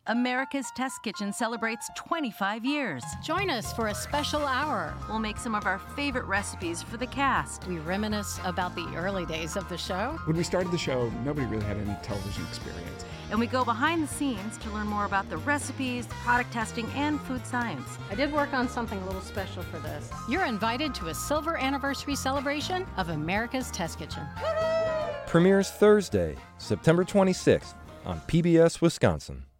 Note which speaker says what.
Speaker 1: America's Test Kitchen celebrates 25 years.
Speaker 2: Join us for a special hour.
Speaker 1: We'll make some of our favorite recipes for the cast.
Speaker 2: We reminisce about the early days of the show.
Speaker 3: When we started the show, nobody really had any television experience.
Speaker 1: And we go behind the scenes to learn more about the recipes, product testing, and food science.
Speaker 2: I did work on something a little special for this. You're invited to a silver anniversary celebration of America's Test Kitchen.
Speaker 4: Premieres Thursday, September 26th on PBS Wisconsin.